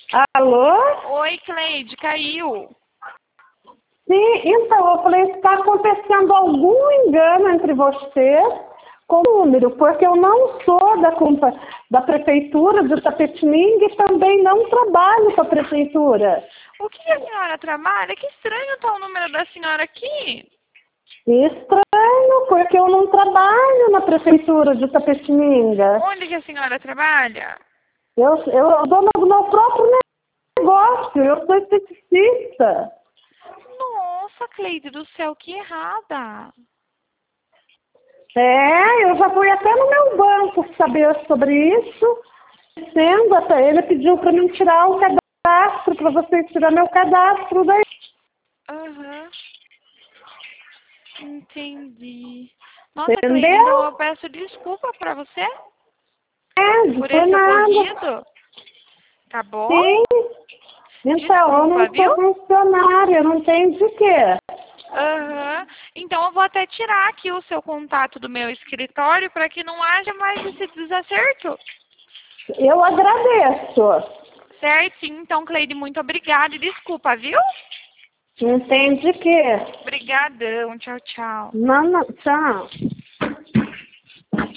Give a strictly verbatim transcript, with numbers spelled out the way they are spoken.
Alô? Oi, Cleide, caiu. Sim, então, eu falei, está acontecendo algum engano entre vocês com o número, porque eu não sou da, compa- da prefeitura de Itapetininga e também não trabalho com a prefeitura. O que a senhora trabalha? Que estranho tá o número da senhora aqui. Estranho, porque eu não trabalho na prefeitura de Itapetininga. Onde que a senhora trabalha? Eu, eu dou no meu próprio negócio, eu sou esteticista. Nossa, Cleide do céu, que errada. É, eu já fui até no meu banco saber sobre isso. Sendo até ele pediu para mim tirar o cadastro, para vocês tirar meu cadastro daí. Aham. Entendi. Nossa, Cleide, Entendeu? então eu peço desculpa pra você É, de por por esse nada. ocorrido. Tá bom? Sim. Então, eu Desculpa, não viu? sou funcionária, eu não tenho de quê. Aham. Então eu vou até tirar aqui o seu contato do meu escritório para que não haja mais esse desacerto. Eu agradeço. Certo? Então, Cleide, muito obrigada e desculpa, viu? Não tem de quê. Obrigadão. Tchau, tchau. Não, não, tchau.